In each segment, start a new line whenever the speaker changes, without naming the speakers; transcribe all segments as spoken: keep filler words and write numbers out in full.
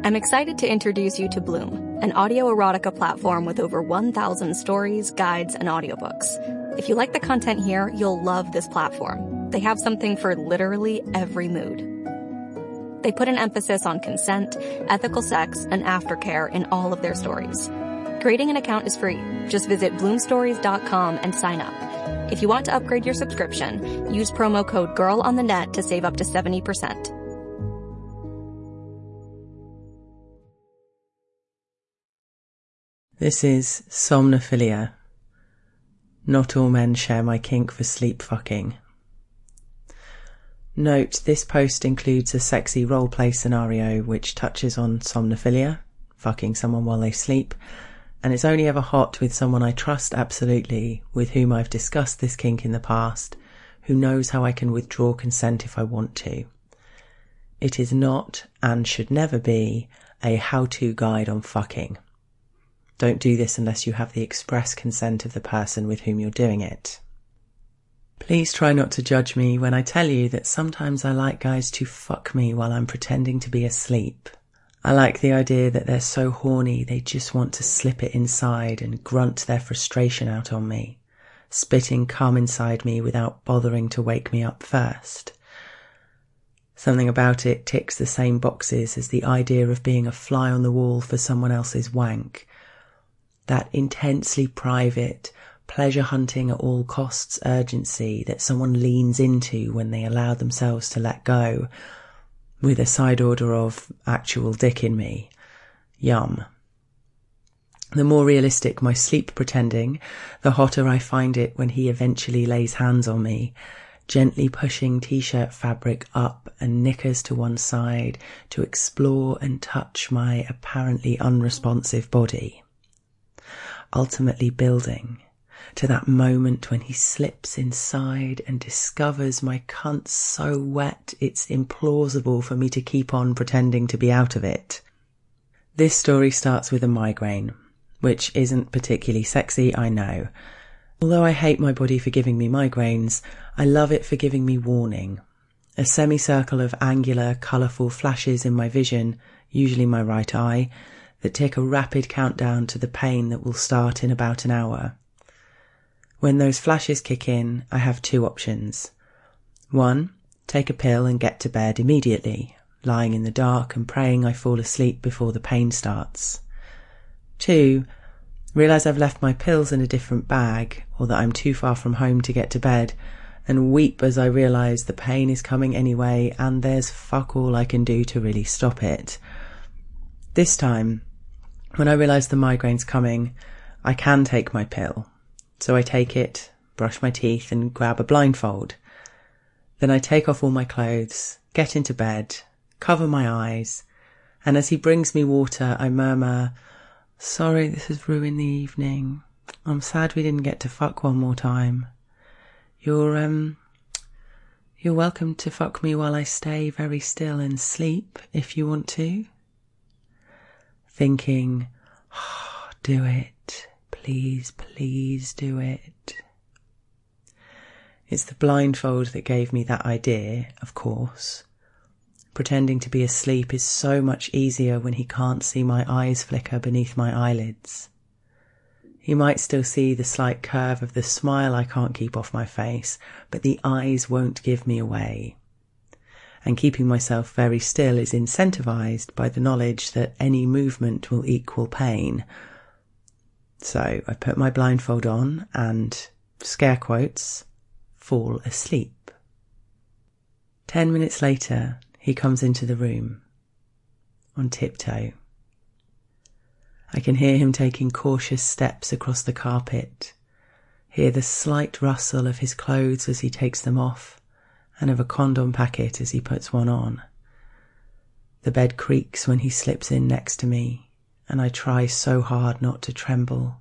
I'm excited to introduce you to Bloom, an audio erotica platform with over one thousand stories, guides, and audiobooks. If you like the content here, you'll love this platform. They have something for literally every mood. They put an emphasis on consent, ethical sex, and aftercare in all of their stories. Creating an account is free. Just visit bloom stories dot com and sign up. If you want to upgrade your subscription, use promo code GIRLONTHENET to save up to seventy percent.
This is Somnophilia. Not all men share my kink for sleep fucking. Note, this post includes a sexy roleplay scenario which touches on somnophilia, fucking someone while they sleep, and it's only ever hot with someone I trust absolutely, with whom I've discussed this kink in the past, who knows how I can withdraw consent if I want to. It is not, and should never be, a how-to guide on fucking. Don't do this unless you have the express consent of the person with whom you're doing it. Please try not to judge me when I tell you that sometimes I like guys to fuck me while I'm pretending to be asleep. I like the idea that they're so horny they just want to slip it inside and grunt their frustration out on me, spitting cum inside me without bothering to wake me up first. Something about it ticks the same boxes as the idea of being a fly on the wall for someone else's wank. That intensely private, pleasure hunting at all costs urgency that someone leans into when they allow themselves to let go, with a side order of actual dick in me. Yum. The more realistic my sleep pretending, the hotter I find it when he eventually lays hands on me, gently pushing t-shirt fabric up and knickers to one side to explore and touch my apparently unresponsive body. Ultimately building to that moment when he slips inside and discovers my cunt so wet it's implausible for me to keep on pretending to be out of it. This story starts with a migraine, which isn't particularly sexy, I know. Although I hate my body for giving me migraines, I love it for giving me warning. A semicircle of angular, colourful flashes in my vision, usually my right eye, that take a rapid countdown to the pain that will start in about an hour. When those flashes kick in, I have two options. One, take a pill and get to bed immediately, lying in the dark and praying I fall asleep before the pain starts. Two, realise I've left my pills in a different bag, or that I'm too far from home to get to bed, and weep as I realise the pain is coming anyway and there's fuck all I can do to really stop it. This time, when I realise the migraine's coming, I can take my pill. So I take it, brush my teeth and grab a blindfold. Then I take off all my clothes, get into bed, cover my eyes, and as he brings me water, I murmur, "Sorry this has ruined the evening. I'm sad we didn't get to fuck one more time. You're, um, you're welcome to fuck me while I stay very still and sleep, if you want to." Thinking, oh, do it, please, please do it. It's the blindfold that gave me that idea, of course. Pretending to be asleep is so much easier when he can't see my eyes flicker beneath my eyelids. He might still see the slight curve of the smile I can't keep off my face, but the eyes won't give me away. And keeping myself very still is incentivised by the knowledge that any movement will equal pain. So I put my blindfold on and, scare quotes, fall asleep. Ten minutes later, he comes into the room, on tiptoe. I can hear him taking cautious steps across the carpet, hear the slight rustle of his clothes as he takes them off, and of a condom packet as he puts one on. The bed creaks when he slips in next to me, and I try so hard not to tremble.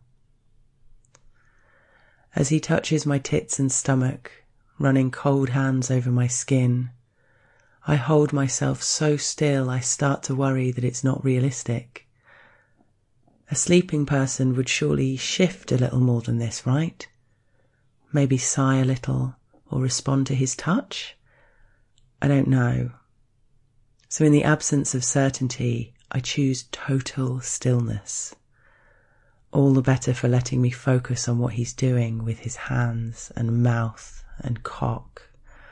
As he touches my tits and stomach, running cold hands over my skin, I hold myself so still I start to worry that it's not realistic. A sleeping person would surely shift a little more than this, right? Maybe sigh a little, or respond to his touch? I don't know. So in the absence of certainty, I choose total stillness. All the better for letting me focus on what he's doing with his hands and mouth and cock.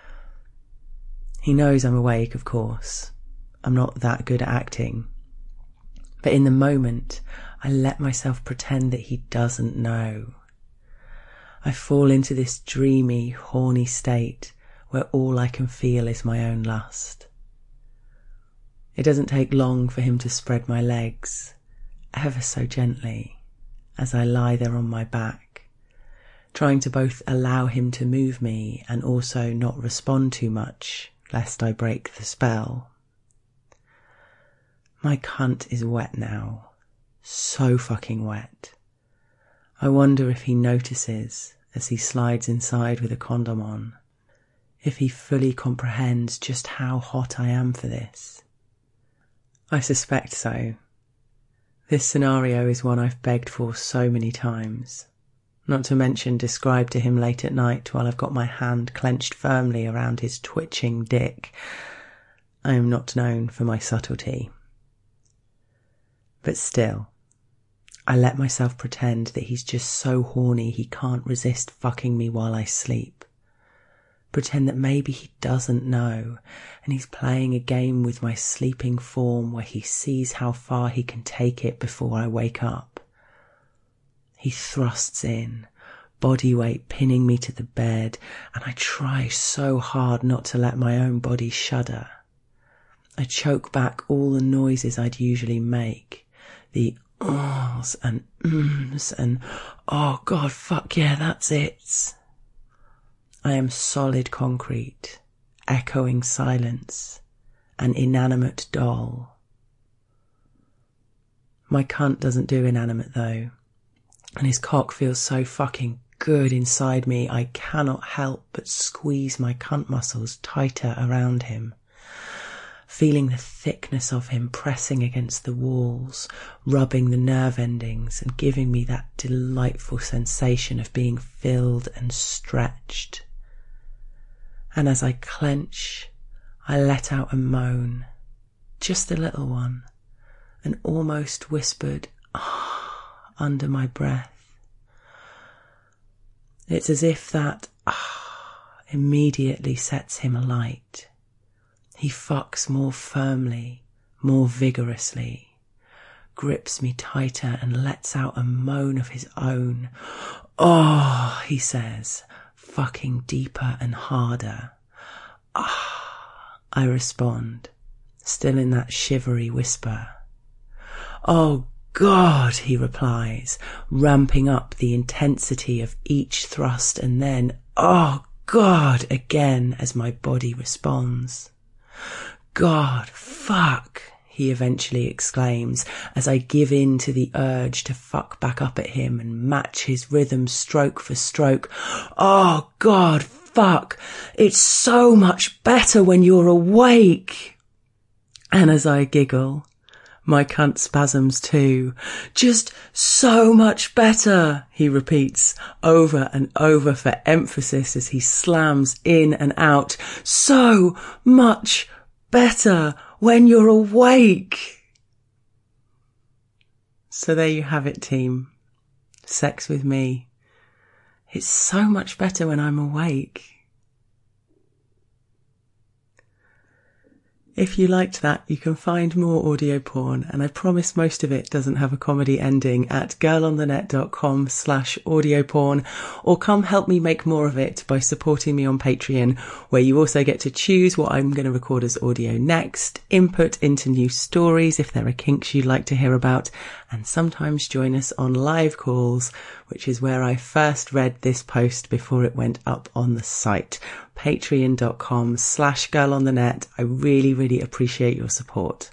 He knows I'm awake, of course. I'm not that good at acting. But in the moment, I let myself pretend that he doesn't know. I fall into this dreamy, horny state where all I can feel is my own lust. It doesn't take long for him to spread my legs, ever so gently, as I lie there on my back, trying to both allow him to move me and also not respond too much, lest I break the spell. My cunt is wet now. So fucking wet. I wonder if he notices as he slides inside with a condom on. If he fully comprehends just how hot I am for this. I suspect so. This scenario is one I've begged for so many times. Not to mention described to him late at night while I've got my hand clenched firmly around his twitching dick. I am not known for my subtlety. But still, I let myself pretend that he's just so horny he can't resist fucking me while I sleep. Pretend that maybe he doesn't know and he's playing a game with my sleeping form where he sees how far he can take it before I wake up. He thrusts in, body weight pinning me to the bed, and I try so hard not to let my own body shudder. I choke back all the noises I'd usually make. The ohs and ums and oh god, fuck yeah, that's it. I am solid concrete, echoing silence, an inanimate doll. My cunt doesn't do inanimate though, and his cock feels so fucking good inside me I cannot help but squeeze my cunt muscles tighter around him. Feeling the thickness of him pressing against the walls, rubbing the nerve endings and giving me that delightful sensation of being filled and stretched. And as I clench, I let out a moan, just a little one, an almost whispered ah under my breath. It's as if that ah immediately sets him alight. He fucks more firmly, more vigorously, grips me tighter and lets out a moan of his own. Oh, he says, fucking deeper and harder. Ah, I respond, still in that shivery whisper. Oh God, he replies, ramping up the intensity of each thrust, and then, oh God, again as my body responds. God, fuck, he eventually exclaims as I give in to the urge to fuck back up at him and match his rhythm stroke for stroke. Oh God, fuck, it's so much better when you're awake. And as I giggle, my cunt spasms too. Just so much better, he repeats over and over for emphasis as he slams in and out. So much better when you're awake. So there you have it, team. Sex with me. It's so much better when I'm awake. If you liked that, you can find more audio porn, and I promise most of it doesn't have a comedy ending, at girlonthenet.com slash audio porn, or come help me make more of it by supporting me on Patreon, where you also get to choose what I'm going to record as audio next, input into new stories if there are kinks you'd like to hear about, and sometimes join us on live calls, which is where I first read this post before it went up on the site. Patreon.com slash girlonthenet. I really, really appreciate your support.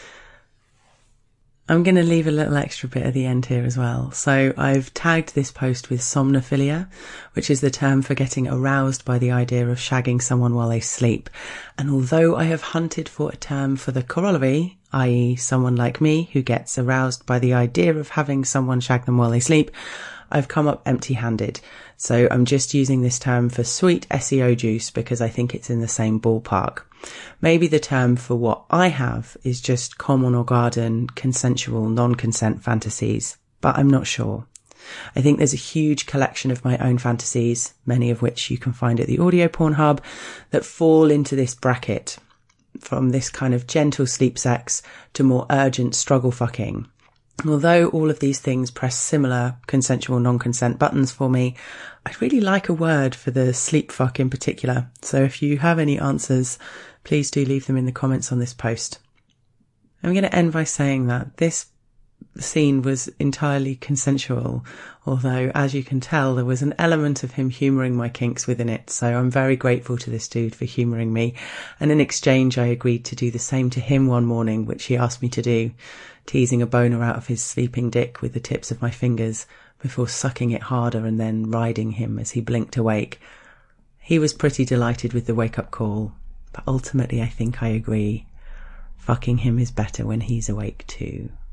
I'm going to leave a little extra bit at the end here as well. So I've tagged this post with somnophilia, which is the term for getting aroused by the idea of shagging someone while they sleep. And although I have hunted for a term for the corollary, that is someone like me who gets aroused by the idea of having someone shag them while they sleep, I've come up empty-handed. So I'm just using this term for sweet S E O juice because I think it's in the same ballpark. Maybe the term for what I have is just common or garden, consensual, non-consent fantasies, but I'm not sure. I think there's a huge collection of my own fantasies, many of which you can find at the Audio Porn Hub, that fall into this bracket, from this kind of gentle sleep sex to more urgent struggle fucking. Although all of these things press similar consensual non-consent buttons for me, I'd really like a word for the sleep fuck in particular. So if you have any answers, please do leave them in the comments on this post. I'm going to end by saying that this scene was entirely consensual, although as you can tell there was an element of him humouring my kinks within it, so I'm very grateful to this dude for humouring me, and in exchange I agreed to do the same to him one morning, which he asked me to do, teasing a boner out of his sleeping dick with the tips of my fingers before sucking it harder and then riding him as he blinked awake. He was pretty delighted with the wake-up call, but ultimately I think I agree. Fucking him is better when he's awake too.